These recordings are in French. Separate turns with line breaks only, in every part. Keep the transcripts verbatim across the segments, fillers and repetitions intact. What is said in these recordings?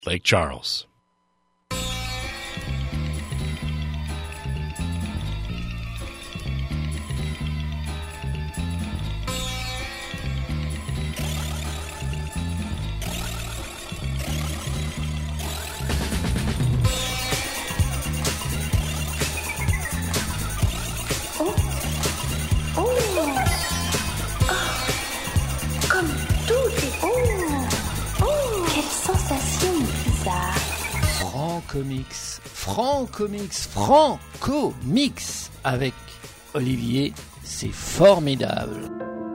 Lake Charles. Franco-mix, Franco-mix, Franco-mix avec Olivier, c'est formidable.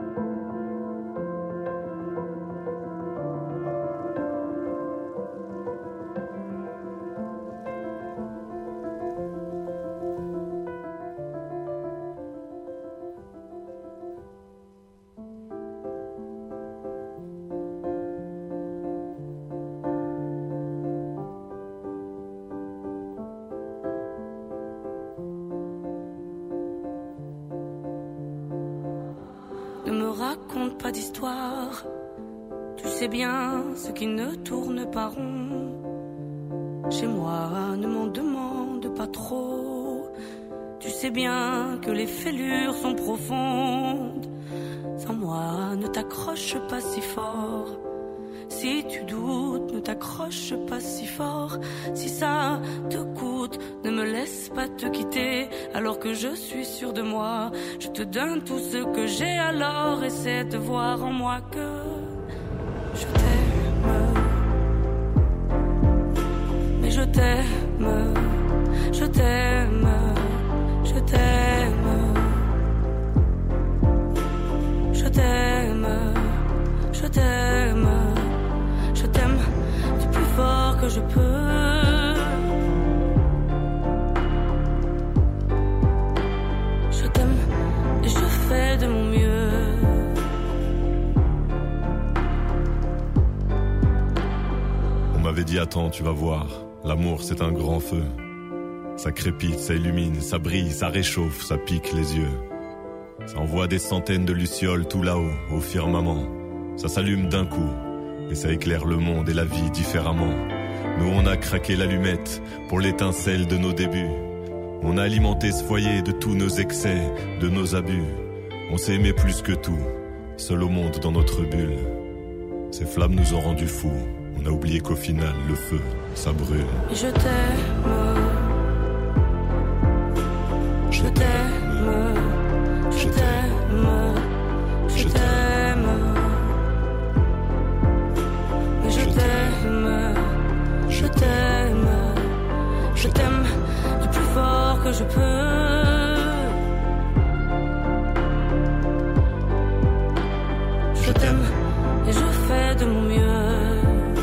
Pas d'histoire, tu sais bien ce qui ne tourne pas rond. Chez moi, ne m'en demande pas trop. Tu sais bien que les fêlures sont profondes. Sans moi, ne t'accroche pas si fort. Si tu doutes, ne t'accroche pas si fort. Si ça te coûte, ne me laisse pas te quitter. Alors que je suis sûr de moi, je te donne tout ce que j'ai. Alors essaie de voir en moi que je t'aime. Mais je t'aime, je t'aime, je t'aime. Je t'aime, je t'aime. Je t'aime du plus fort que je peux. Je t'aime et je fais de mon mieux.
On m'avait dit attends, tu vas voir, l'amour c'est un grand feu. Ça crépite, ça illumine, ça brille, ça réchauffe, ça pique les yeux. Ça envoie des centaines de lucioles tout là-haut, au firmament. Ça s'allume d'un coup. Et ça éclaire le monde et la vie différemment. Nous on a craqué l'allumette pour l'étincelle de nos débuts. On a alimenté ce foyer de tous nos excès, de nos abus. On s'est aimé plus que tout, seul au monde dans notre bulle. Ces flammes nous ont rendus fous. On a oublié qu'au final le feu, ça brûle.
Je t'aime, je t'aime, je t'aime, je t'aime. Je t'aime, je t'aime, je t'aime du plus fort que je peux. Je t'aime et je fais de mon mieux.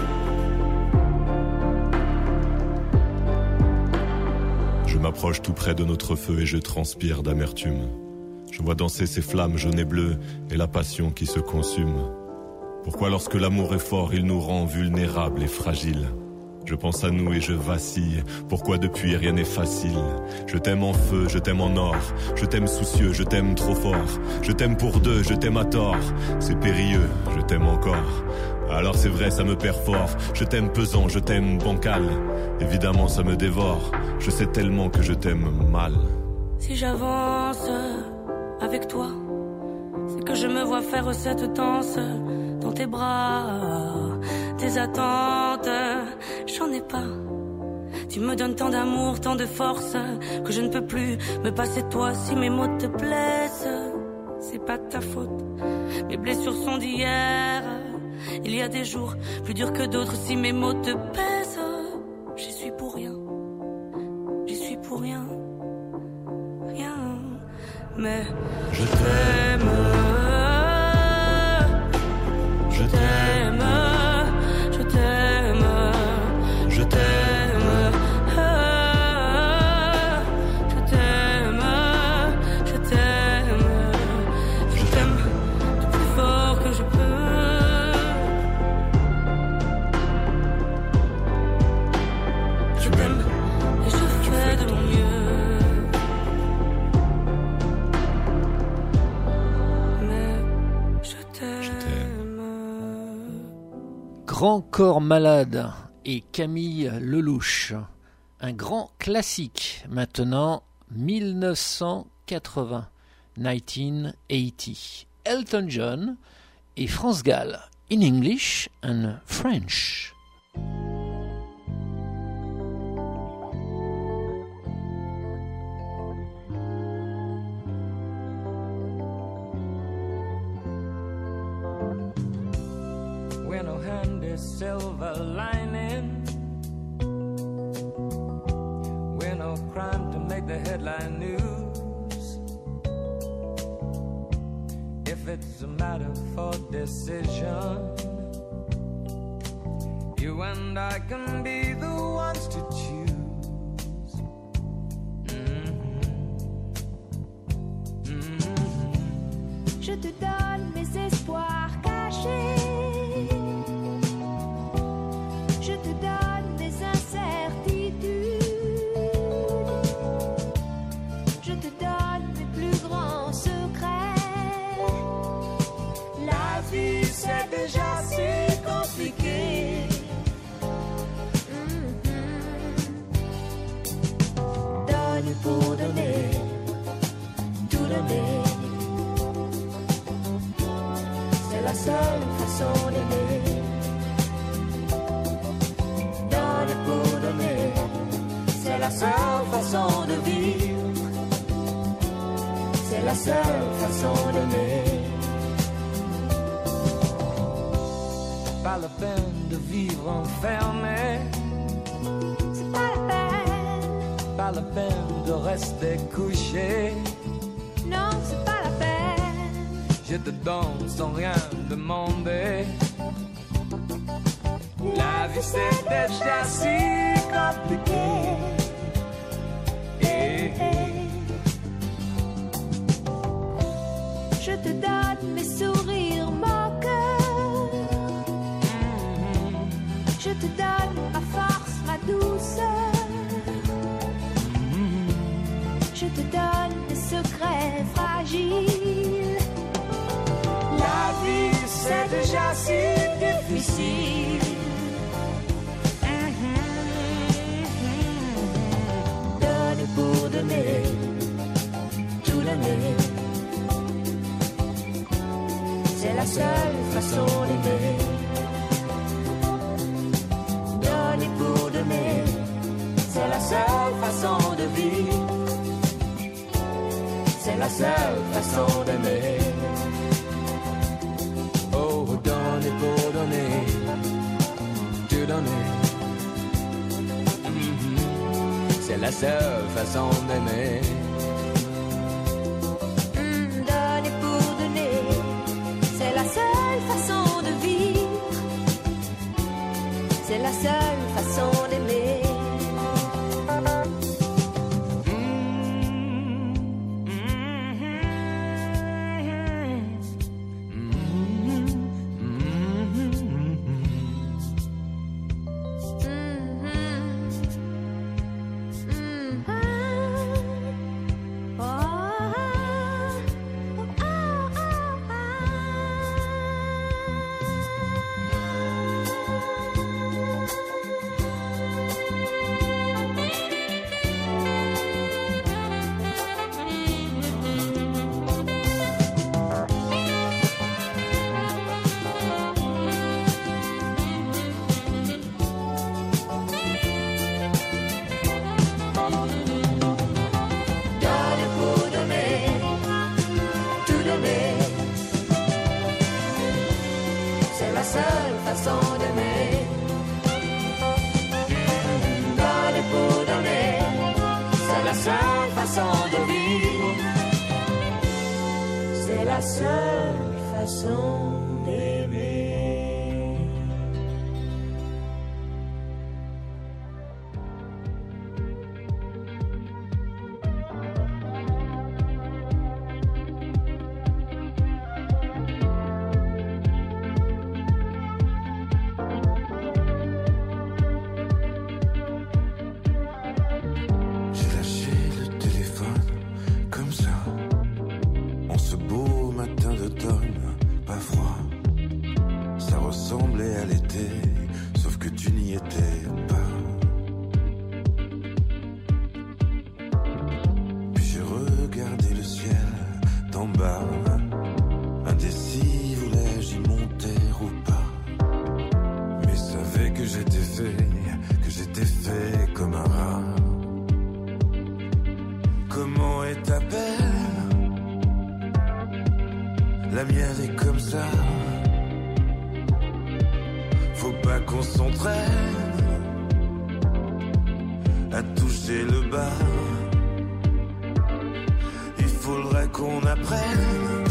Je m'approche tout près de notre feu et je transpire d'amertume. Je vois danser ces flammes jaunes et bleues et la passion qui se consume. Pourquoi lorsque l'amour est fort, il nous rend vulnérables et fragiles? Je pense à nous et je vacille. Pourquoi depuis rien n'est facile? Je t'aime en feu, je t'aime en or. Je t'aime soucieux, je t'aime trop fort. Je t'aime pour deux, je t'aime à tort. C'est périlleux, je t'aime encore. Alors c'est vrai, ça me perd fort. Je t'aime pesant, je t'aime bancal. Évidemment ça me dévore. Je sais tellement que je t'aime mal.
Si j'avance avec toi, c'est que je me vois faire cette danse dans tes bras, tes attentes, j'en ai pas. Tu me donnes tant d'amour, tant de force, que je ne peux plus me passer de toi. Si mes mots te plaisent, c'est pas ta faute. Mes blessures sont d'hier. Il y a des jours plus durs que d'autres. Si mes mots te pèsent, j'y suis pour rien. J'y suis pour rien. Rien. Mais je t'aime. Je t'aime, je t'aime, je t'aime, je t'aime, je t'aime, je t'aime du plus fort que je peux. Je t'aime et je fais de mon mieux. Mais je t'aime.
Grand Corps Malade et Camille Lelouch. Un grand classique maintenant, mille neuf cent quatre-vingts, dix-neuf cent quatre-vingts. Elton John et France Gall, in English and French.
When no handy silver lining, when no crime to make the headline news. If it's a matter for decision, you and I can be the ones to choose. Mm-hmm. Mm-hmm.
Je te donne mes espoirs cachés. Je te donne mes incertitudes. Je te donne mes plus grands secrets.
La vie c'est déjà si compliqué.
Mm-hmm. Donne pour donner, tout donner. C'est la seule façon d'aimer. Donne pour donner, c'est la seule façon de vivre. C'est la seule façon d'aimer.
Pas la peine de vivre enfermé.
C'est pas la peine.
Pas la peine de rester couché.
Non, c'est pas la peine.
Je te donne sans rien demander. La vie c'est déjà si compliqué. Eh, eh.
Je te donne mes sourires moqueurs.
Mm-hmm.
Je te donne ma force, ma douceur.
Mm-hmm.
Je te donne des secrets fragiles.
La vie c'est déjà si difficile.
Donne pour donner, tout donner. C'est la seule façon d'aimer. Donner pour donner,
C'est la seule façon de vivre. C'est la seule façon d'aimer. Oh, donner pour donner, tout donner. Mm-hmm. C'est la seule façon d'aimer.
mm, donner pour donner, c'est la seule façon de vivre. C'est la seule façon d'aimer.
La seule façon d'aimer.
J'ai lâché le téléphone comme ça, en ce beau matin d'automne, pas froid. toucher le bas. Il faudrait qu'on apprenne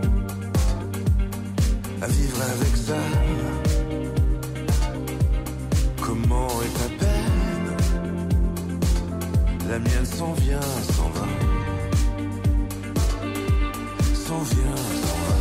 à vivre avec ça. Comment est ta peine? La mienne s'en vient, s'en va. S'en vient, s'en va.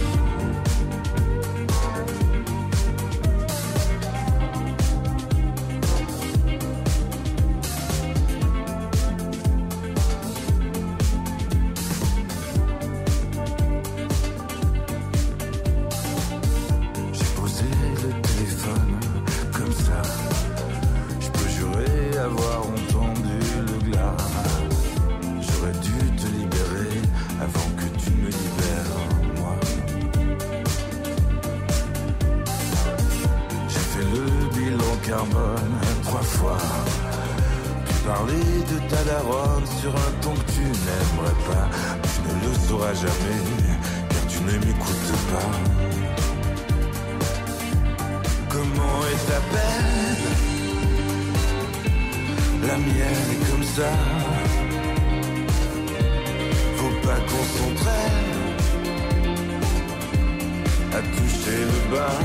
Carbone trois fois. Tu parlais de ta daronne sur un ton que tu n'aimerais pas. Tu ne le sauras jamais car tu ne m'écoutes pas. Comment est ta peine? La mienne est comme ça. Faut pas qu'on s'entraîne à toucher le bas.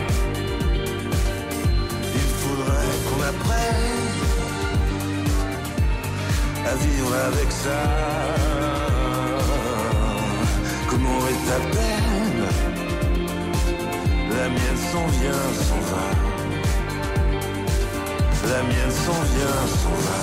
Qu'on apprenne à vivre avec ça. Comment est ta peine? La mienne s'en vient, s'en va. La mienne s'en vient, s'en va.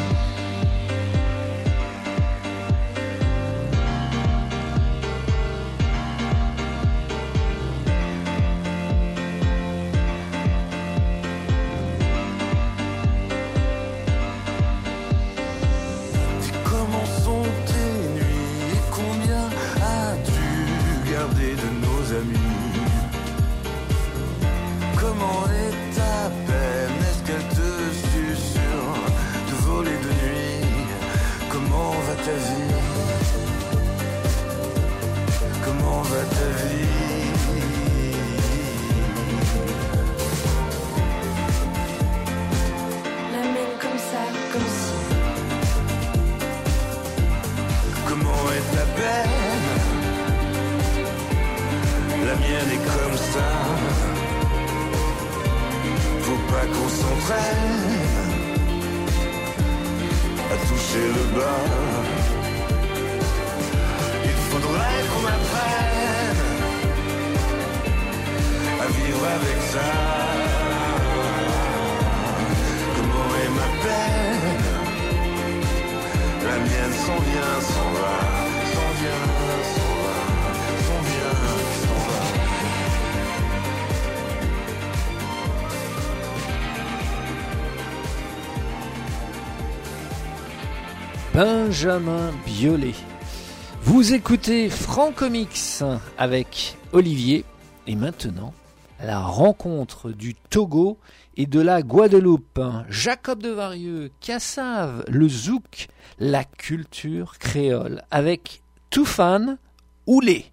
Benjamin Biolay. Vous écoutez Francomics avec Olivier et maintenant la rencontre du Togo et de la Guadeloupe. Jacob Devarieux, Kassav, le zouk, la culture créole avec Toufan Oulé.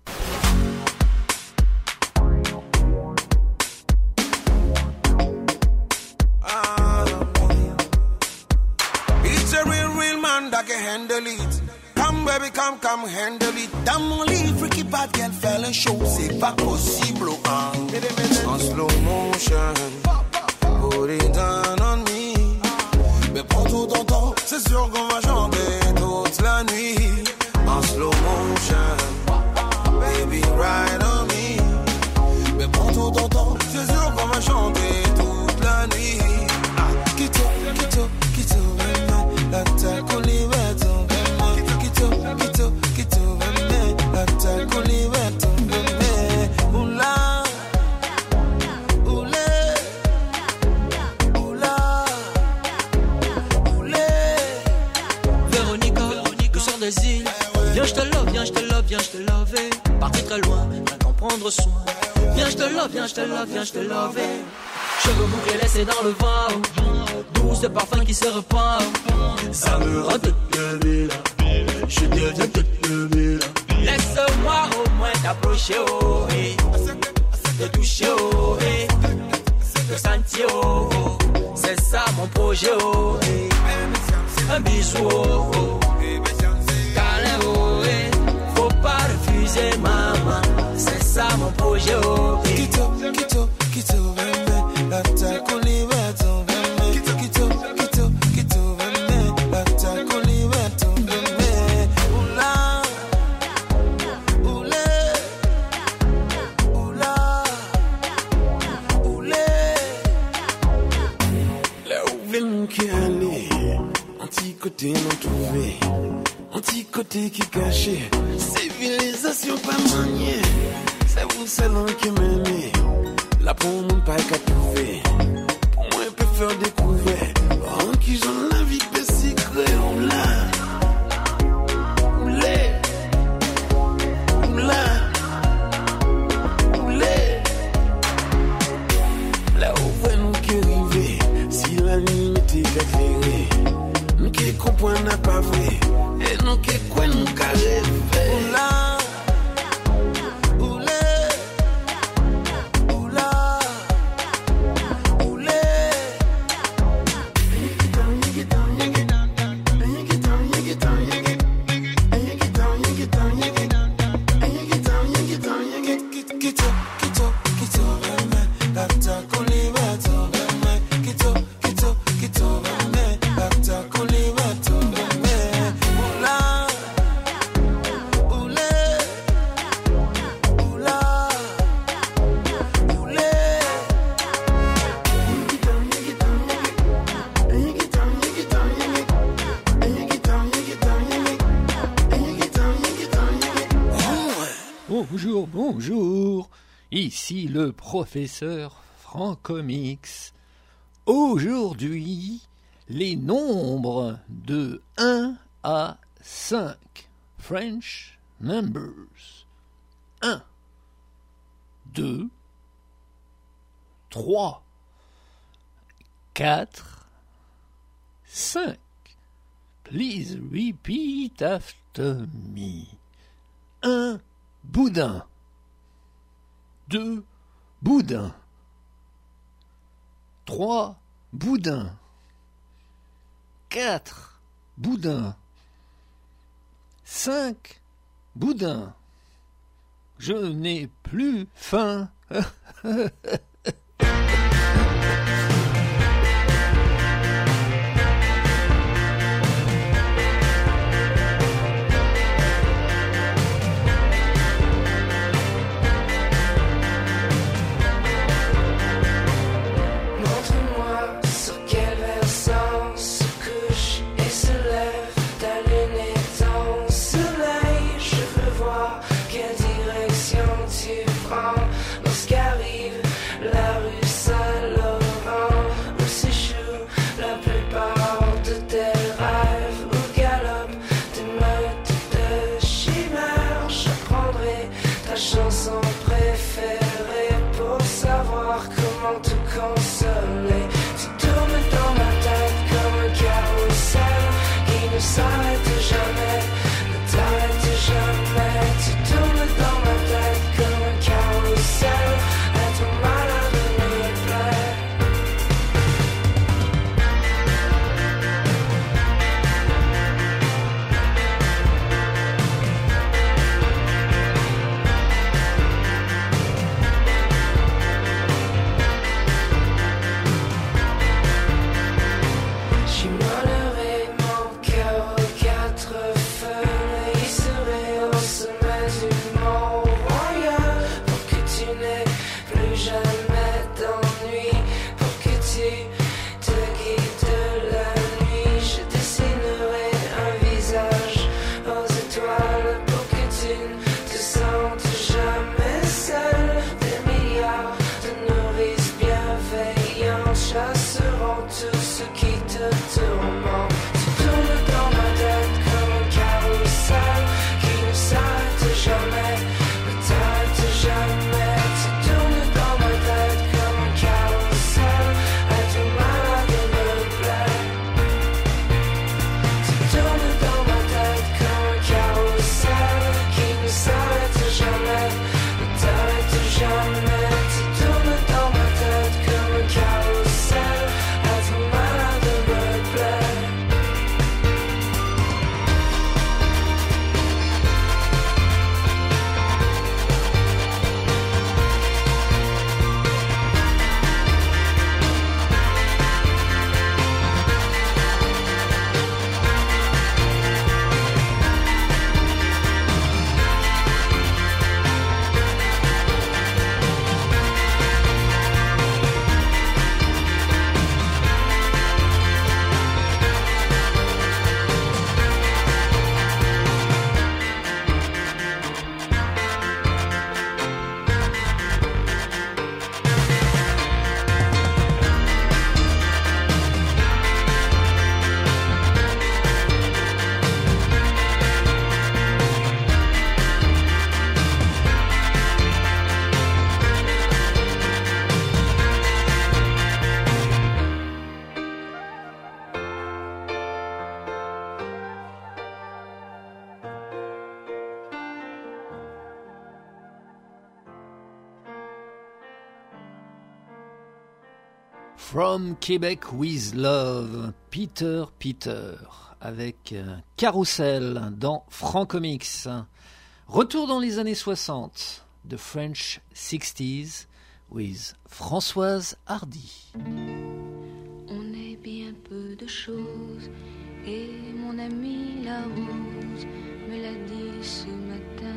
That can handle it. Come baby, come, come handle it. Damn only freaky bad girl fell and show. C'est pas possible, hein. En slow motion, put it down on me. Mais prends tout ton temps, c'est sûr qu'on va chanter toute la nuit. En slow motion, baby ride on me. Mais prends tout ton temps, c'est sûr qu'on va chanter toute la nuit. Ah, quitte, quitte, quitte, la terre qu'on libère ton bébé. Quitte, quitte, quitte, bébé. La terre qu'on libère ton bébé. Oula, oulé, oula, oulé.
Véronica, douceur des îles. Viens, je te love, viens, je te love, viens, je te love. Parti très loin, rien qu'en prendre soin. Viens, je te love, viens, je te love, viens, je te love. Cheveux bouclés laissés dans le vent. Douce de parfum qui se repart. Ça me rend toute le ville. Je deviens toute le ville. Laisse-moi au moins t'approcher, oh, hey. Te toucher, oh, hey. Te sentir, oh, oh. C'est ça mon projet, oh, hey. un bisou, oh, oh. Câlin, oh, eh. Faut pas refuser, maman. C'est ça mon projet, oh, eh.
Quito, quito, quito, veme, la taco liberto, veme. Quito, quito, quito, quito, veme, la taco liberto, veme. Oula, oulé, oula, oulé.
Là où veulent qui aller, un petit côté non trouvé, un petit côté qui caché, civilisation pas maniée. C'est vous seul qui m'aimez. Là pour mon pas qu'à trouver. Pour moi, peut faire découvrir. En qui j'en la vie de secret. Oula. Oulé. Oula. Oulé. Là où vous nous qui arrivez. Si la nuit m'était éclairée. Nous qui comprenons n'a pas vrai. Et nous qui quoi nous qu'à rêver.
Oula.
Bonjour, bonjour, ici le professeur Francomix. Aujourd'hui, les nombres de un à cinq. French numbers. un, deux, trois, quatre, cinq. Please repeat after me. un. Boudin. Deux boudins. Trois boudins. Quatre boudins. Cinq boudins. Je n'ai plus faim.
Tourne dans ma tête comme un carrousel, à ton malade me plaît.
From Quebec with Love, Peter Peter, avec Carousel dans Francomix. Retour dans les années soixante, The French sixties with Françoise Hardy.
On est bien peu de choses, et mon amie la rose me l'a dit ce matin.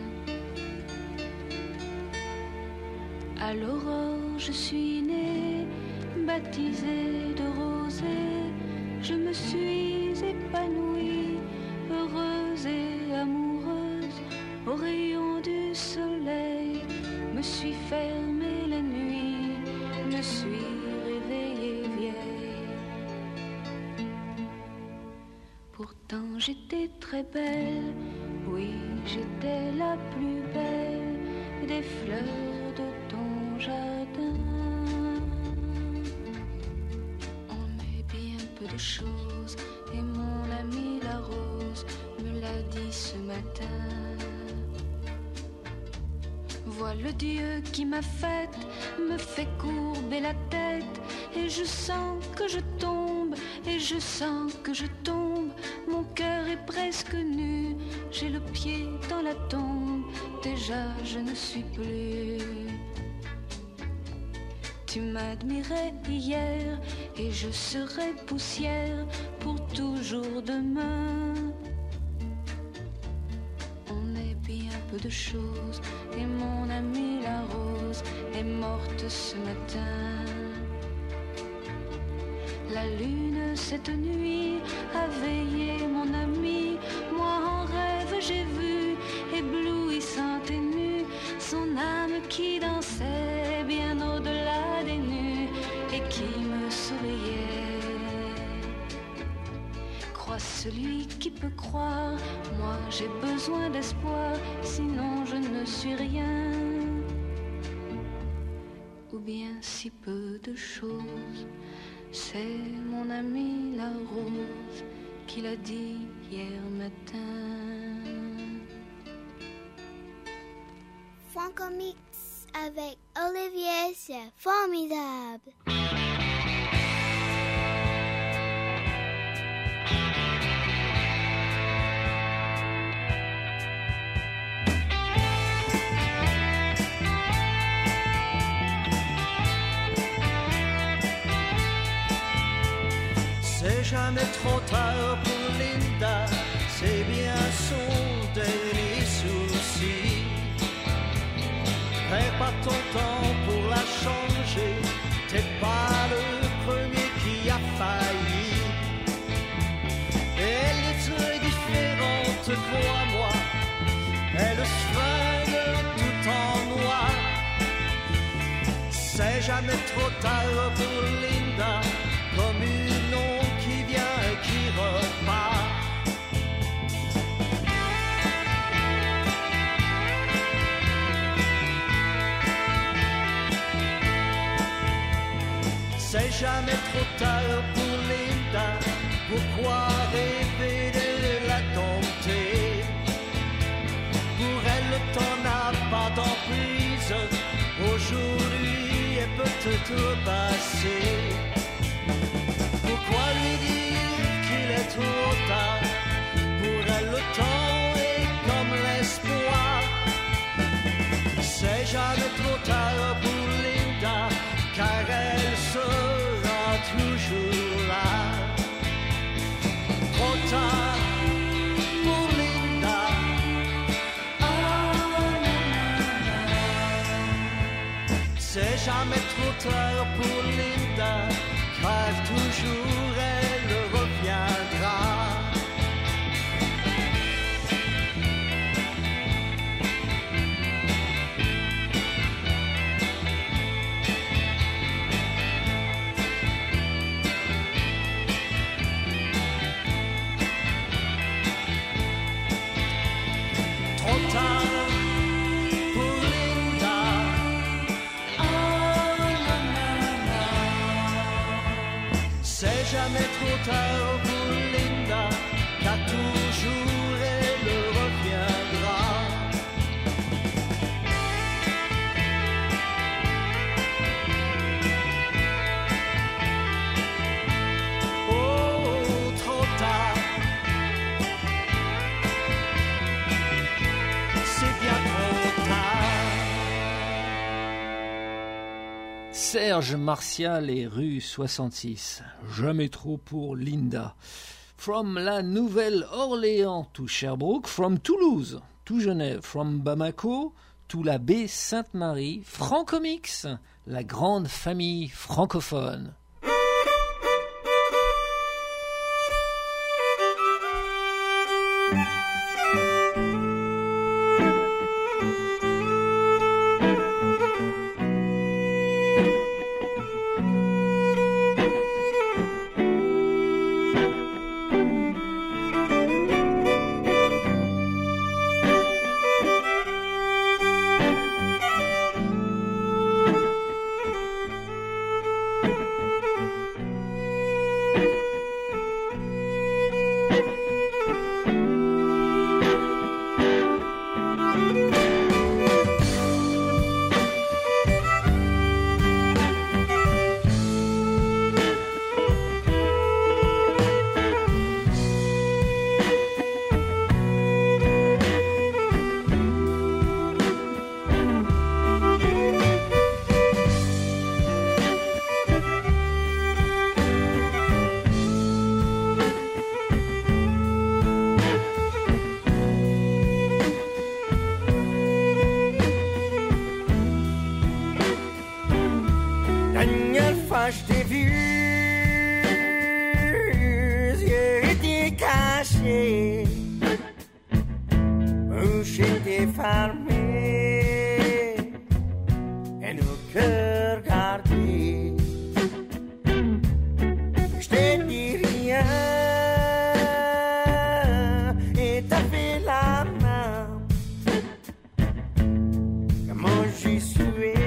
À l'aurore, je suis née, baptisée de rosée, je me suis épanouie, heureuse et amoureuse, au rayon du soleil, me suis fermée la nuit, me suis réveillée vieille. Pourtant j'étais très belle, oui j'étais la plus belle des fleurs de ton jardin. De choses, et mon amie la rose me l'a dit ce matin. Vois le Dieu qui m'a faite, me fait courber la tête, et je sens que je tombe, et je sens que je tombe, mon cœur est presque nu, j'ai le pied dans la tombe, déjà je ne suis plus. Tu m'admirais hier et je serai poussière pour toujours demain. On est bien peu de choses et mon amie la rose est morte ce matin. La lune cette nuit a veillé mon ami, moi en rêve j'ai vu, éblouissante et nue, son âme qui dansait bien au-delà des nus et qui me souriait. Crois celui qui peut croire, moi j'ai besoin d'espoir, sinon je ne suis rien. Ou bien si peu de choses, c'est mon ami la rose qui l'a dit hier matin.
Francomix avec Olivier, c'est formidable.
C'est jamais trop tard pour Linda, c'est bien son dernier souci. Perds pas ton temps pour la changer, t'es pas le premier qui a failli. Elle est très différente, crois-moi, elle se fringue tout en noir. C'est jamais trop tard pour Linda, comme une onde qui vient et qui repart. C'est jamais trop tard pour Linda, pourquoi rêver de la dompter? Pour elle le temps n'a pas d'emprise, aujourd'hui est peut-être passé. Pourquoi lui dire qu'il est trop tard? Pour elle le temps est comme l'espoir. C'est jamais trop tard pour Linda, car elle sera toujours là. Trop tard pour Linda. C'est jamais trop tard pour Linda, car toujours elle reviendra. Trop tard pour Linda. C'est jamais trop tard pour Linda, car toujours elle reviendra.
Serge Martial et rue soixante-six. Jamais trop pour Linda. From la Nouvelle-Orléans to Sherbrooke, from Toulouse to Genève, from Bamako to la baie Sainte-Marie, Francomix, la grande famille francophone.
Je t'ai vu, yeux étaient cachés, bouche était fermée, et nos cœurs gardés. Je t'ai dit rien, et t'as fait la main, comment j'y suis.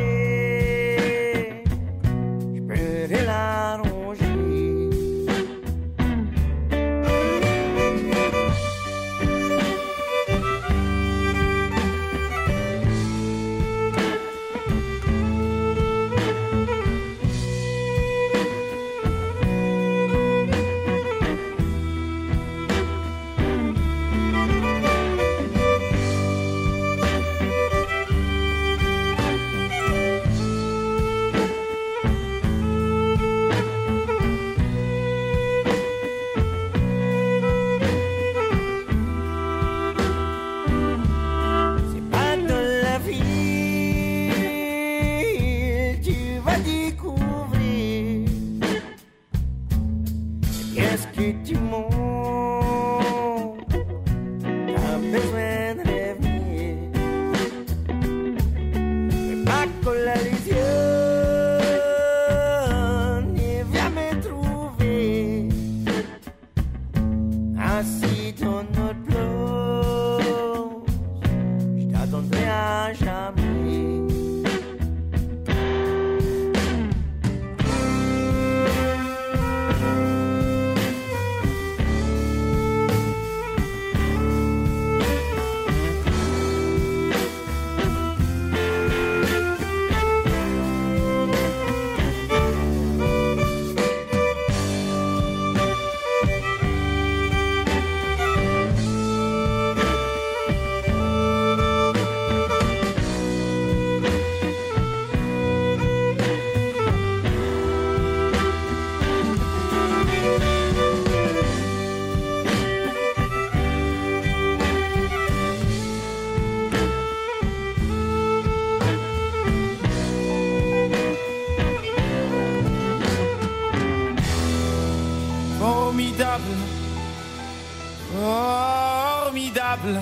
Formidable,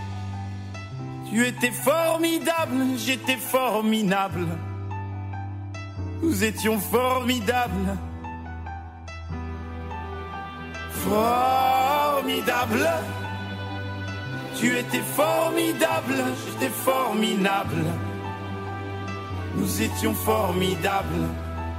tu étais formidable, j'étais formidable, nous étions formidables, formidable, tu étais formidable, j'étais formidable, nous étions formidables.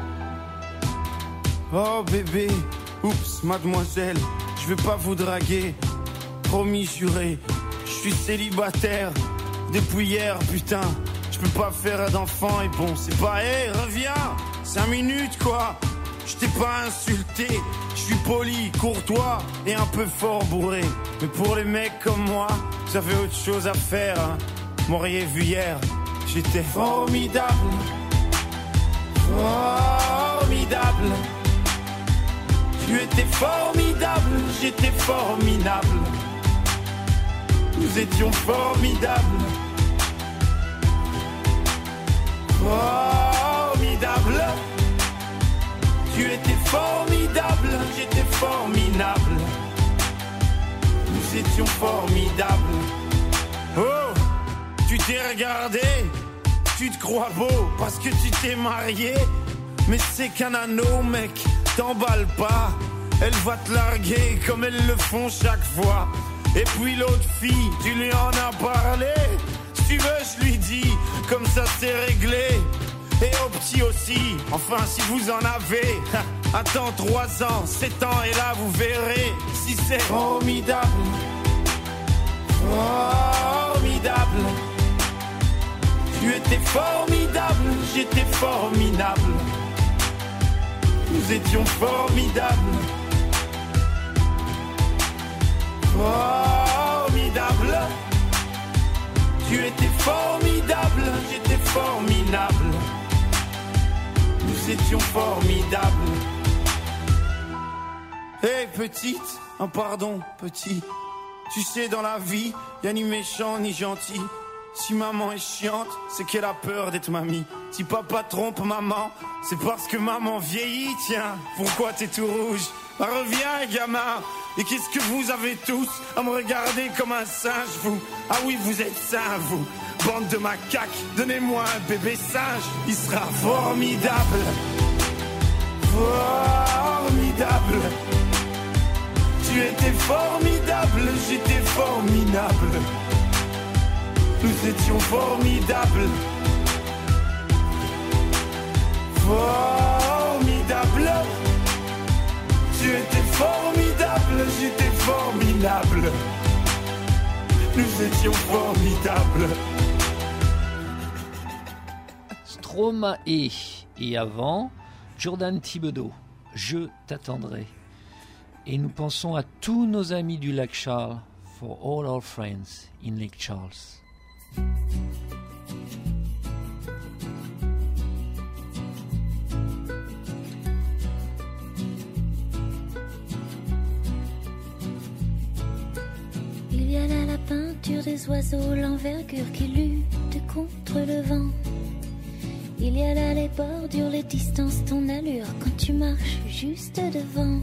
Oh bébé, oups mademoiselle, je vais pas vous draguer, promis juré, je suis célibataire depuis hier, putain, je peux pas faire d'enfant et bon, c'est pas, hé, hey, reviens, cinq minutes quoi, je t'ai pas insulté, je suis poli, courtois et un peu fort bourré, mais pour les mecs comme moi, vous avez autre chose à faire, hein. M'auriez vu hier, j'étais formidable, Formidable. Tu étais formidable, j'étais formidable. Nous étions formidables. Formidable. Tu étais formidable, j'étais formidable. Nous étions formidables. Oh, tu t'es regardé, tu te crois beau parce que tu t'es marié. Mais c'est qu'un anneau, mec, t'emballe pas. Elle va te larguer comme elles le font chaque fois. Et puis l'autre fille, tu lui en as parlé. Si tu veux, je lui dis, comme ça c'est réglé. Et au petit aussi, enfin si vous en avez. Attends trois ans, sept ans et là vous verrez si c'est formidable. Formidable. Tu étais formidable, j'étais formidable. Nous étions formidables. Formidable. Tu étais formidable, j'étais formidable. Nous étions formidables. Hé hey, petite, un pardon petit. Tu sais dans la vie, y'a ni méchant ni gentil. Si maman est chiante, c'est qu'elle a peur d'être mamie. Si papa trompe maman, c'est parce que maman vieillit. Tiens, pourquoi t'es tout rouge? Bah, reviens gamin. Et qu'est-ce que vous avez tous à me regarder comme un singe, vous? Ah oui, vous êtes sains, vous. Bande de macaques, donnez-moi un bébé singe. Il sera formidable. Formidable. Tu étais formidable, j'étais formidable. Nous étions formidables. Formidable. Tu étais formidable, j'étais formidable. Nous étions formidables.
Stromae et avant Jordan Thibodeau, Je t'attendrai. Et nous pensons à tous nos amis du lac Charles, for all our friends in Lake Charles.
Il y a là la peinture des oiseaux, l'envergure qui lutte contre le vent. Il y a là les bordures, les distances, ton allure quand tu marches juste devant.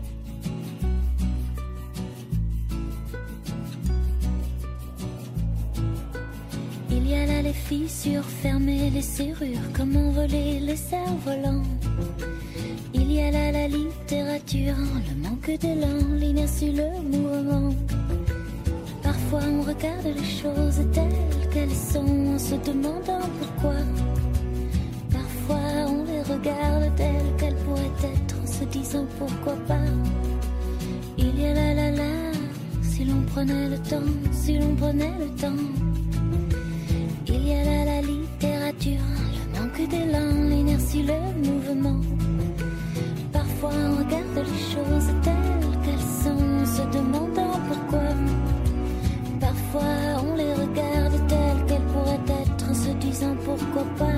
Il y a là les fissures fermées, les serrures, comment voler le cerf-volant. Il y a là la littérature, le manque d'élan, l'inertie, le mouvement. Parfois on regarde les choses telles qu'elles sont en se demandant pourquoi. Parfois on les regarde telles qu'elles pourraient être en se disant pourquoi pas. Il y a là la la, si l'on prenait le temps, si l'on prenait le temps. Il y a là la littérature, le manque d'élan, l'inertie, le mouvement. Parfois on regarde les choses telles qu'elles sont en se demandant pourquoi. Parfois on les regarde telles qu'elles pourraient être en se disant pourquoi pas.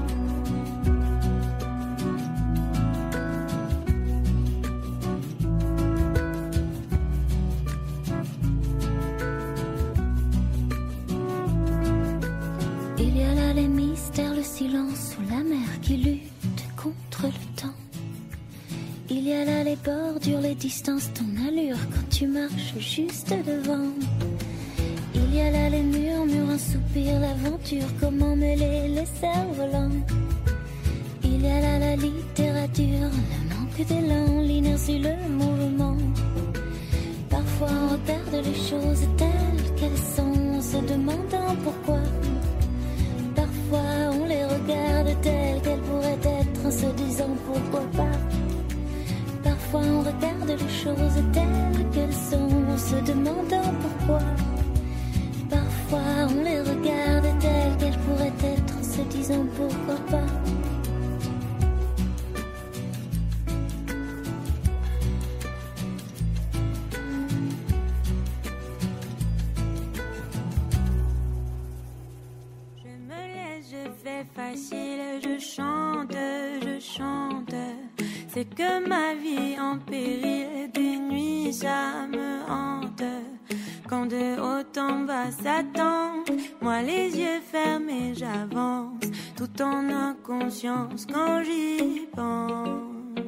Il y a là les mystères, le silence ou la mer qui lutte contre le temps. Il y a là les bordures, les distances, ton allure quand tu marches juste devant. Il y a là les murmures, un soupir, l'aventure, comment mêler les cerfs-volants. Il y a là la littérature, le manque d'élan, l'inertie, le mouvement. Parfois on regarde les choses telles qu'elles sont en se demandant pourquoi. Parfois on les regarde telles qu'elles pourraient être en se disant pourquoi pas. Parfois on regarde les choses telles qu'elles sont en se demandant pourquoi. Parfois on les regarde telles qu'elles pourraient être en se disant pourquoi pas.
Je me laisse, je fais facile, je chante C'est que ma vie en péril, des nuits ça me hante. Quand de haut en bas s'attend, moi les yeux fermés j'avance, tout en inconscience quand j'y pense.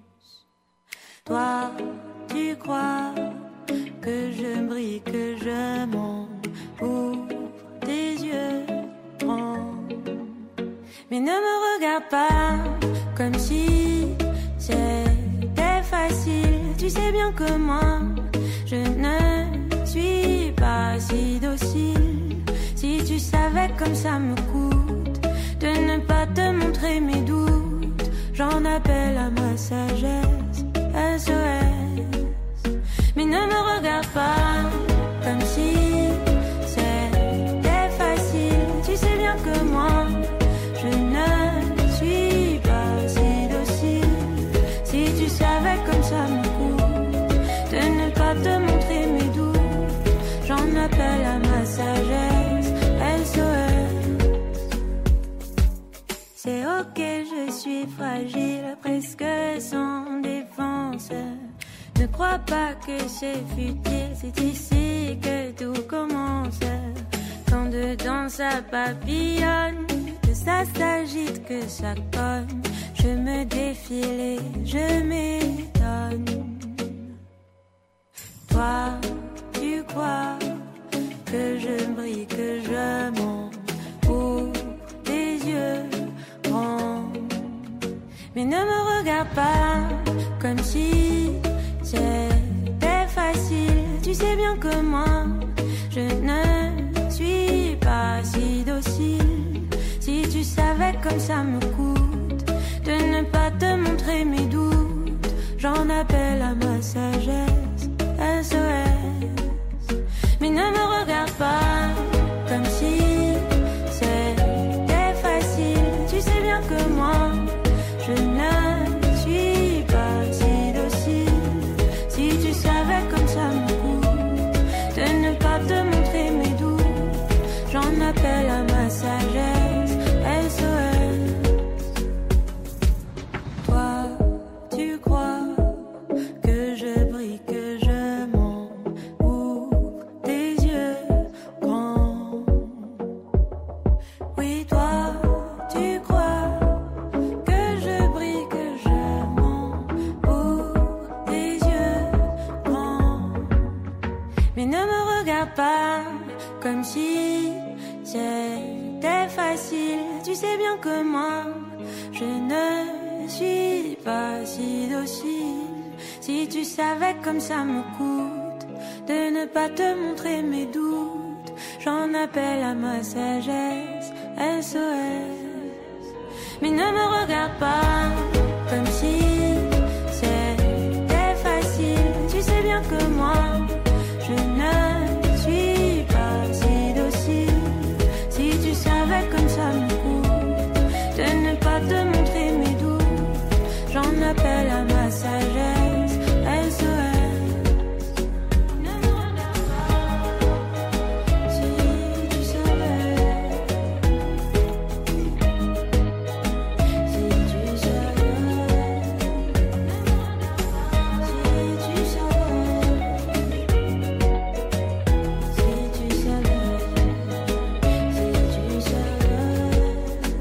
Toi, tu crois que je brille, que je monte, ouvre tes yeux, prends. Mais ne me regarde pas comme si c'était facile. Tu sais bien que moi, je ne suis pas si docile. Si tu savais comme ça me coûte de ne pas te montrer mes doutes, j'en appelle à ma sagesse, S O S. Mais ne me regarde pas comme si c'était facile. Tu sais bien que moi, je ne suis pas si docile. Si tu savais comme ça me coûte de ne pas te montrer mes doutes, j'en appelle à ma sagesse, S O S. C'est ok, je suis fragile, presque sans défense. Ne crois pas que c'est futile, c'est ici que tout commence. Quand dedans ça papillonne, que ça s'agite, que ça cogne, je me défile et je m'étonne. Toi, tu crois que je brille, que je monte, ouvre tes yeux grands. Mais ne me regarde pas comme si c'était facile. Tu sais bien que moi, je ne suis pas si docile. Si tu savais comme ça me coûte de ne pas te montrer mes doutes, j'en appelle à ma sagesse, S O S. Mais ne me regarde pas comme si c'était facile. Tu sais bien que moi, je ne suis pas si docile. Si tu savais comme ça me coûte de ne pas te montrer mes doutes, j'en appelle à ma sagesse, S O S. Toi, tu crois que je brille, que je monte, ouvre tes yeux grands. Oui, toi, tu crois que je brille, que je monte, ouvre tes yeux grands. Mais ne me regarde pas comme si c'était facile. Tu sais bien que moi, je ne suis pas si docile. Si tu savais comme ça me coûte de ne pas te montrer mes doutes, j'en appelle à ma sagesse, S O S. Mais ne me regarde pas comme si c'était facile. Tu sais bien que moi, je ne suis pas si docile. Si tu savais comme ça me coûte de ne pas te montrer mes doutes, j'en appelle à ma sagesse, S O S. Ne me regarde pas, si tu savais, si tu savais, si tu savais, si tu savais, si tu savais.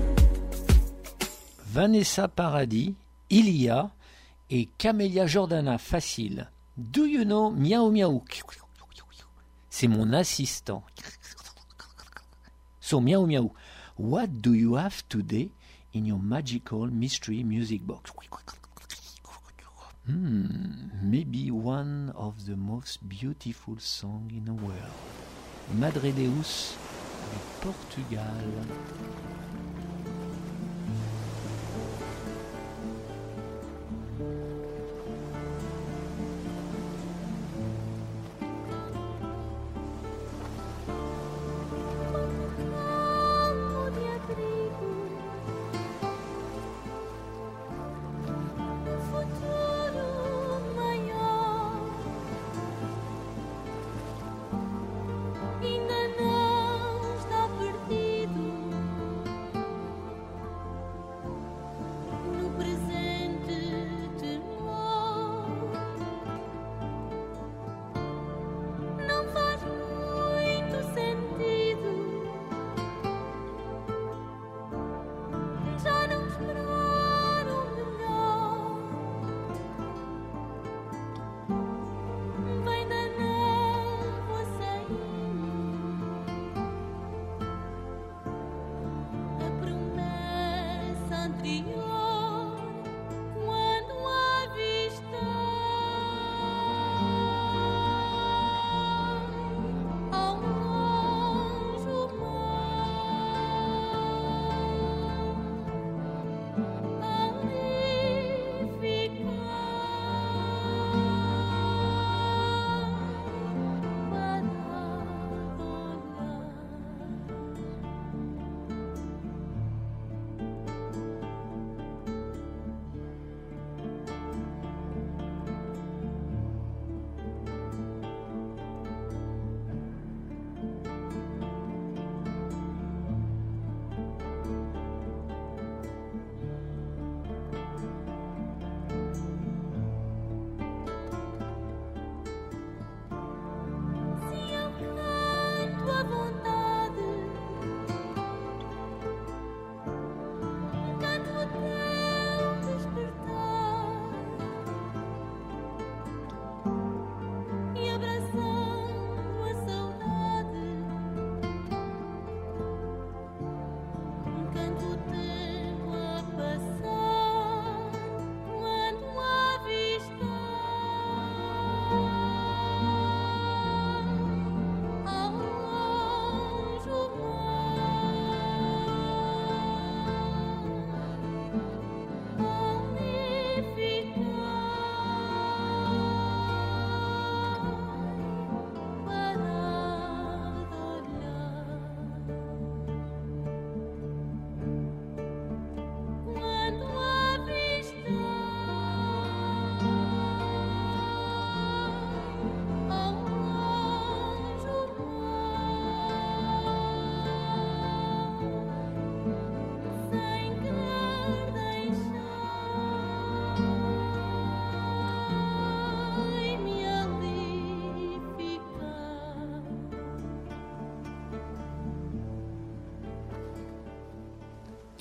Vanessa Paradis, Ilia et Camélia Jordana, facile. Do you know Miaou Miaou? C'est mon assistant. So Miaou Miaou, what do you have today in your magical mystery music box? Hmm, maybe one of the most beautiful songs in the world. Madre Deus du Portugal.
Ainda não está perdido.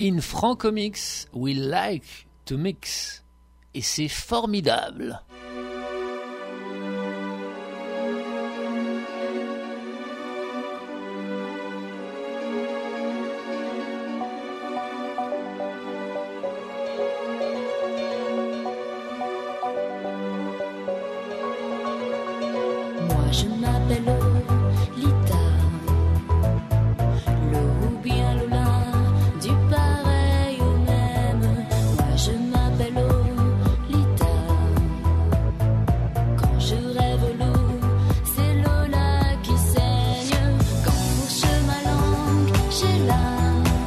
In Francomix, we like to mix. Et c'est formidable.
Moi je m'appelle Lolita, le ou bien Lola, du pareil au même. Moi je m'appelle Lolita, quand je rêve l'eau, c'est Lola qui saigne. Quand fourche ma langue, j'ai là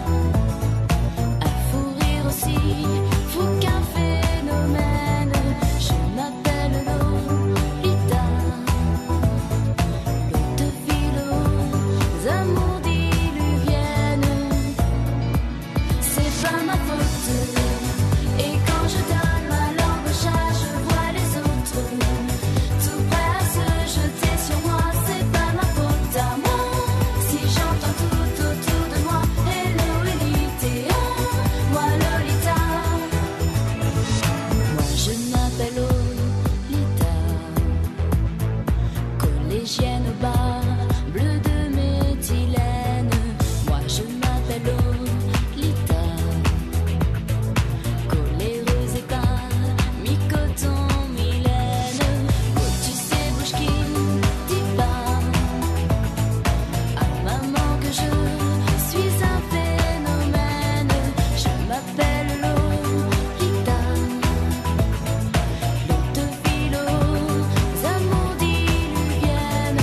un fou rire aussi, fou qu'un phénomène. Je m'appelle Lolita, amours diluviennes, c'est pas ma faute. Et quand je donne ma langue au chat, je vois les autres tout prêts à se jeter sur moi. C'est pas ma faute à moi si j'entends tout autour de moi hello Elite, moi Lolita. Moi je m'appelle Lolita, collégienne au bar, bleu de méthylène. Moi je m'appelle Lolita, coléreuse et pas mi-coton, mi-laine. Oh tu sais bouche qui dit pas à maman que je suis un phénomène. Je m'appelle Lolita, l'eau de philo, amours diluviennes.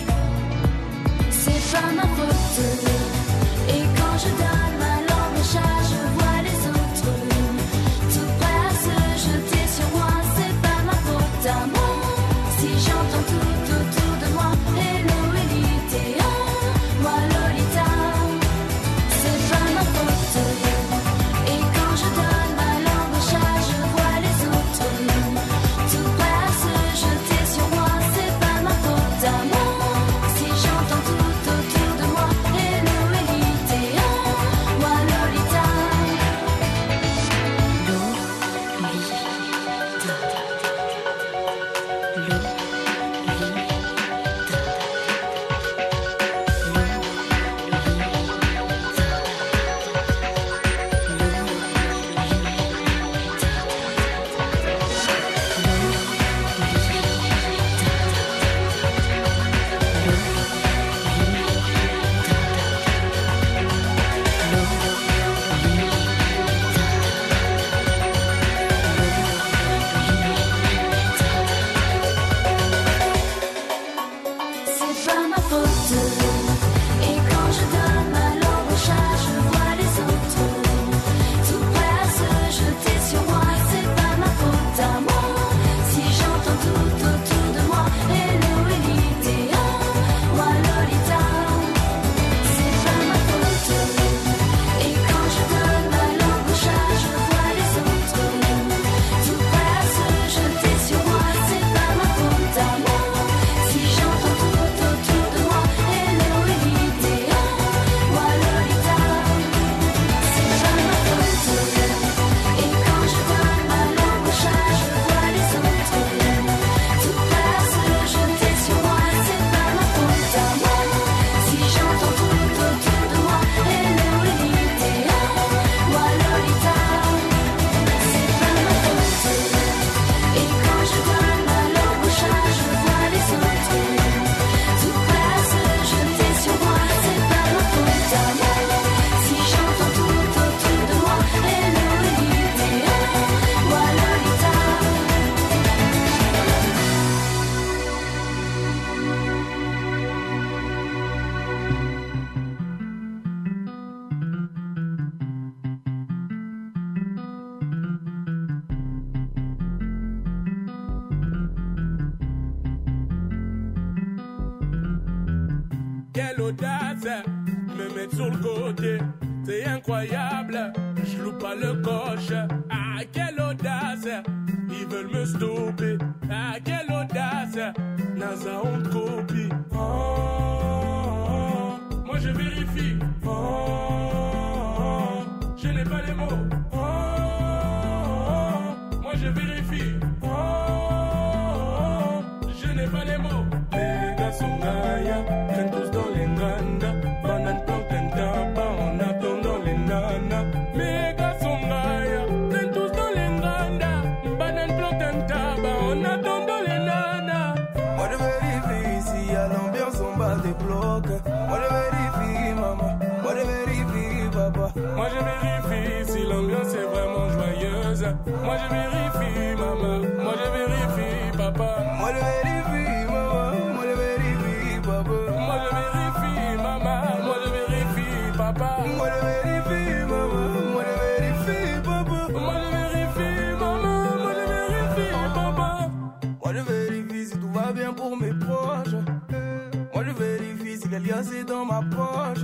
C'est pas ma faute. Et quand je donne ma langue au chat, je vois les autres tout prêts à se jeter sur moi. C'est pas ma faute à moi si j'entends tout autour de moi hello Elite, moi Lolita. C'est pas ma faute. Et quand je donne ma langue au chat, je vois les autres tout prêts à se jeter sur moi. C'est pas ma faute à moi si j'entends tout autour de moi hello Elite, moi Lolita. C'est pas ma faute. Et quand je donne ma langue au chat, je vois les autres tout prêts à se jeter sur moi. C'est pas ma faute à moi si j'entends tout autour de moi hello Elite, moi Lolita. C'est pas ma faute. Et quand je donne ma langue au chat, je vois les autres tout prêts à se jeter sur moi. C'est pas ma faute à moi si j'entends tout autour de moi hello Elite, moi Lolita. C'est pas ma faute. Et quand je donne ma langue au chat, je vois les autres tout prêts à se jeter sur moi. C'est pas ma faute à moi si j'entends tout autour de moi hello Elite, moi Lolita. C'est pas ma faute. Et quand je donne ma langue au chat, je vois les autres tout prêts à se jeter sur moi. C'est pas ma faute à moi si j'entends tout autour de moi hello Elite, moi Lolita.
Quelle audace, me mettre sur le côté, c'est incroyable, je loupe pas le coche. Ah, quelle audace, ils veulent me stopper. Ah, quelle audace, NASA on te copie. Oh, oh, oh, moi je vérifie. Oh, oh, oh, je n'ai n'ai pas les mots. Oh, oh, oh, moi je vérifie. Oh, oh, oh, je n'ai pas les mots. Les gars sont gaïa, traînent tous dans les nanas. Banane plantain tabac, on attend dans les nanas. Les gars sont gaïa, traînent tous dans les nanas. Banane plantain tabac, on attend dans les nanas.
Moi je vérifie si à l'ambiance on bat des blocs. Moi je vérifie maman, moi je vérifie papa.
Moi je vérifie si l'ambiance est vraiment joyeuse. Moi je vérifie maman, moi je vérifie papa.
Moi je vérifie maman, moi je vérifie papa.
Moi je vérifie maman, moi je vérifie papa.
Moi je vérifie maman, moi je vérifie papa.
Moi je vérifie maman, moi je vérifie papa.
Moi je vérifie si tout va bien pour mes proches. Moi je vérifie si l'alliance est dans ma poche.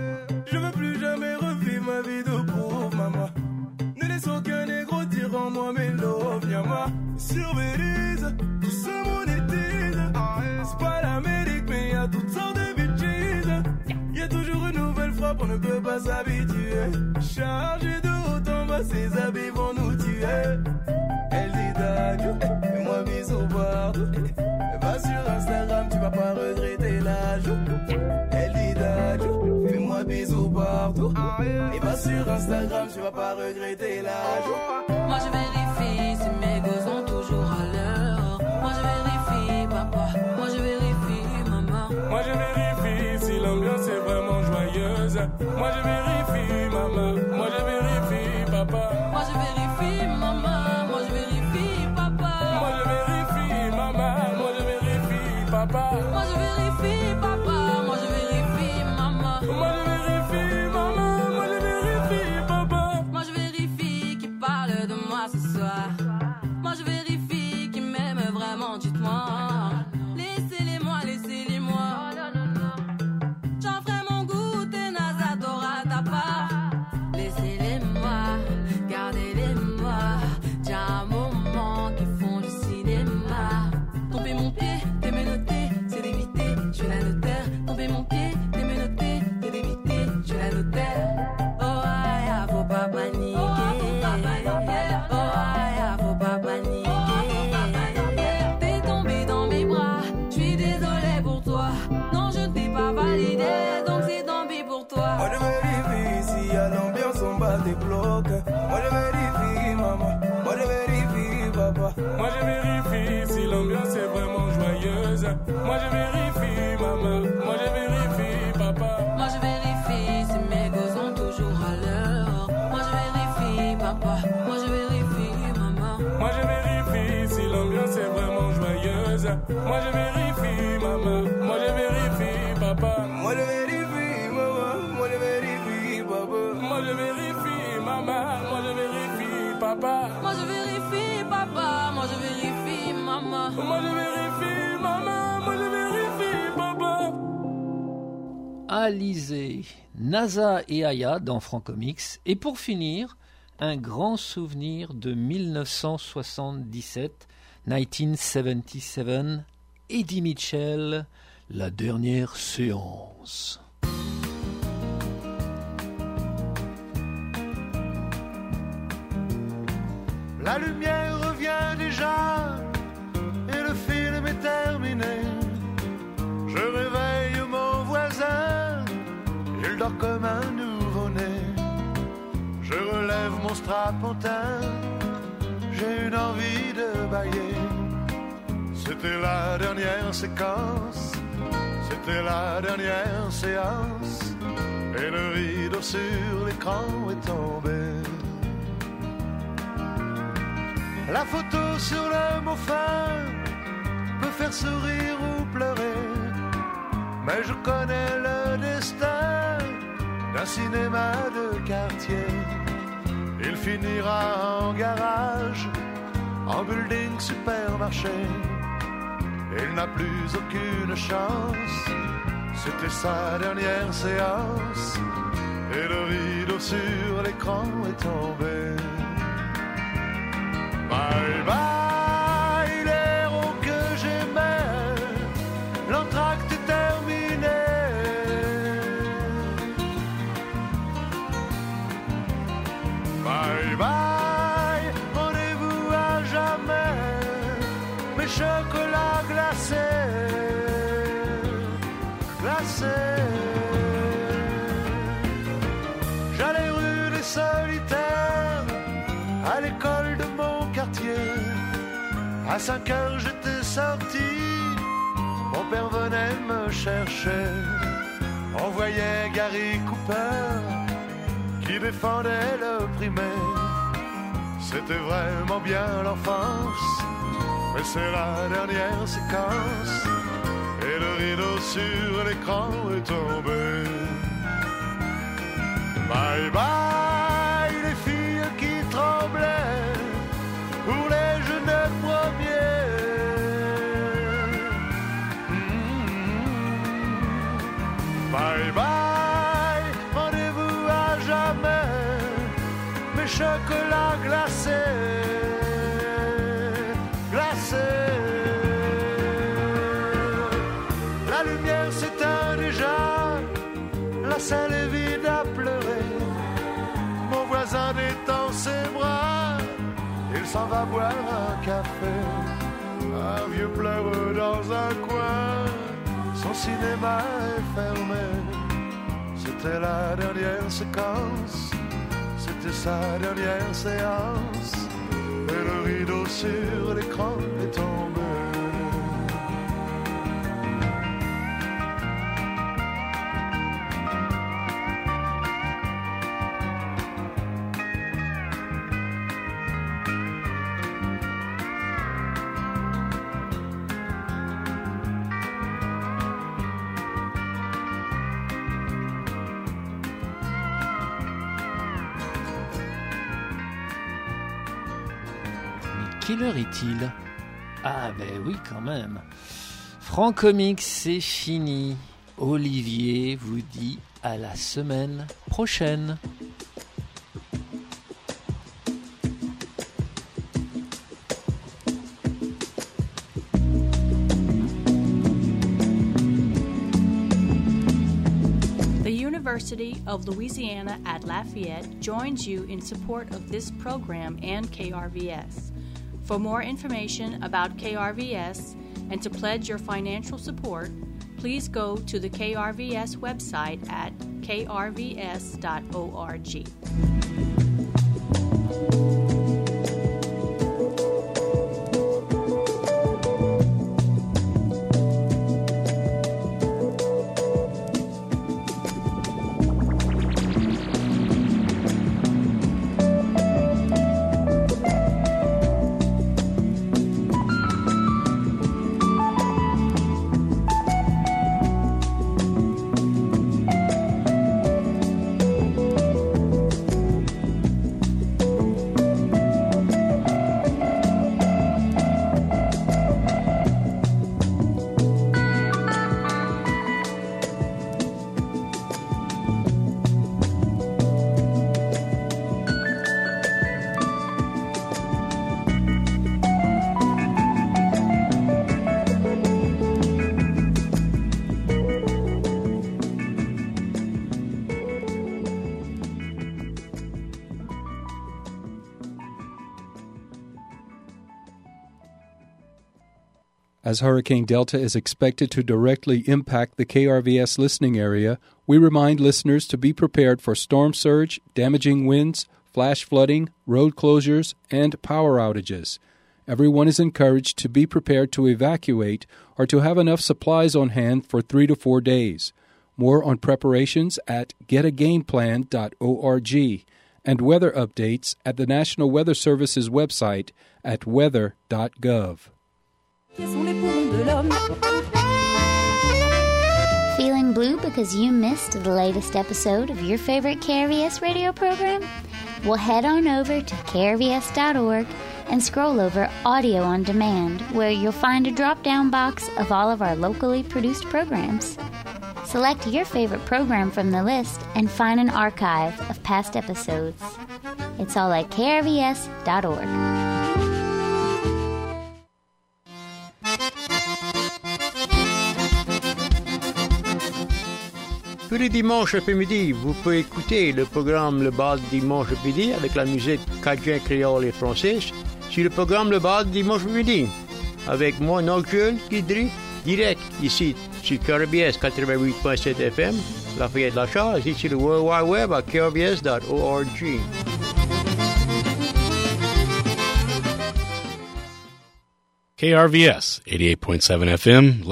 Je veux plus jamais revivre ma vie de pauvre maman. Ne laisse aucun négro dire en moi mes love yama. Sur Belize, tout se monétise. C'est pas l'Amérique mais y'a toutes sortes de bitches. Y'a toujours une nouvelle frappe, on ne peut pas s'habituer. Chargé de haut en bas, ses habits vont nous tuer. Elle dit d'adio, et moi bisous partout. Va sur Instagram, tu vas pas regretter l'ajout. Elle dit d'adio, fais-moi bisous partout. Et va sur Instagram, tu vas pas regretter l'ajout.
Moi je vérifie si mes gosses sont toujours à l'heure. Moi je vérifie papa, moi je vérifie maman.
Moi je vérifie si l'ambiance est vraiment joyeuse. Moi je vérifie maman, moi je vérifie papa.
Moi je vérifie maman, moi je vérifie papa.
Moi je vérifie maman, moi je vérifie papa.
Moi je vérifie papa, moi je vérifie maman.
Moi je vérifie maman, moi je vérifie papa.
Moi je vérifie qui parle de moi ce soir. Moi je vérifie qui m'aime vraiment, dites-moi. Laissez-les-moi, laissez-les-moi. J'en ferai mon goûter, Nasa t'aura ta part. Laissez-les-moi, gardez-les-moi. J'ai un moment qui font du cinéma. Tomber mon pied, t'es menotté, c'est d'éviter, je suis la notaire. Tomber mon pied, t'es menotté, t'es d'éviter, je suis la notaire. Oh aïe, faut pas paniquer. Oh aïe, faut pas paniquer. T'es tombé dans mes bras, je suis désolé pour toi. Non, je ne t'ai pas validé, donc c'est tant pis pour toi.
Moi je vérifie si à l'ambiance on bat des blocs. Moi je vérifie maman, moi je vérifie papa.
Moi je vérifie si l'ambiance est vraiment joyeuse. Moi je vérifie maman, moi je vérifie papa.
Moi je vérifie si mes gosses sont toujours à l'heure. Moi je vérifie papa, moi je vérifie maman.
Moi je vérifie si l'ambiance est vraiment joyeuse. Moi je vérifie maman, moi je vérifie papa.
Moi je vérifie maman, moi je vérifie papa.
Moi je vérifie maman, moi je vérifie papa.
Moi je vérifie papa, moi je vérifie maman.
Moi je vérifie maman, moi je vérifie papa.
Alizé, Nasa et Aya dans Francomix. Et pour finir, un grand souvenir de mille neuf cent soixante-dix-sept, dix-neuf soixante-dix-sept, Eddie Mitchell, la dernière séance.
La lumière revient déjà et le film est terminé. Je réveille mon voisin, il dort comme un nouveau-né. Je relève mon strapontin, j'ai une envie de bailler. C'était la dernière séquence, c'était la dernière séance, et le rideau sur l'écran est tombé. La photo sur le mot fin peut faire sourire ou pleurer, mais je connais le destin d'un cinéma de quartier. Il finira en garage, en building supermarché. Il n'a plus aucune chance, c'était sa dernière séance, et le rideau sur l'écran est tombé. Bye bye, l'héros que j'aimais, l'entracte est terminé. l'école de mon quartier. À cinq heures j'étais sorti, mon père venait me chercher. On voyait Gary Cooper qui défendait le primaire. C'était vraiment bien l'enfance, mais c'est la dernière séquence. Et le rideau sur l'écran est tombé. Bye bye les filles qui tremblaient pour les jeunes premiers. Mmh. Bye bye, rendez-vous à jamais, mes chocolats glacés, glacés. La lumière s'éteint déjà, la salle est vide à pleurer. Mon voisin détend ses bras, il s'en va boire un café. Un vieux pleure dans un coin, son cinéma est fermé. C'était la dernière séquence, c'était sa dernière séance. Et le rideau sur l'écran est tombé.
Quelle heure est-il? Ah ben oui quand même. Francomics, c'est fini. Olivier vous dit à la semaine prochaine.
The University of Louisiana at Lafayette joins you in support of this program and K R V S. For more information about K R V S and to pledge your financial support, please go to the K R V S website at k r v s dot org.
As Hurricane Delta is expected to directly impact the K R V S listening area, we remind listeners to be prepared for storm surge, damaging winds, flash flooding, road closures, and power outages. Everyone is encouraged to be prepared to evacuate or to have enough supplies on hand for three to four days. More on preparations at get a game plan dot org and weather updates at the National Weather Service's website at weather dot gov.
Feeling blue because you missed the latest episode of your favorite K R V S radio program? Well, head on over to k r v s dot org and scroll over Audio on Demand, where you'll find a drop-down box of all of our locally produced programs. Select your favorite program from the list and find an archive of past episodes. It's all at k r v s dot org.
Tous les dimanches après-midi, vous pouvez écouter le programme Le Bal Dimanche après-midi avec la musique cajun, créole et française sur le programme Le Bal Dimanche après-midi avec moi, Nocturne Guidry, direct ici sur K R V S quatre-vingt-huit point sept F M, Lafayette La Charge, et sur le World Wide Web à k r v s dot org.
K R V S, eighty-eight point seven F M,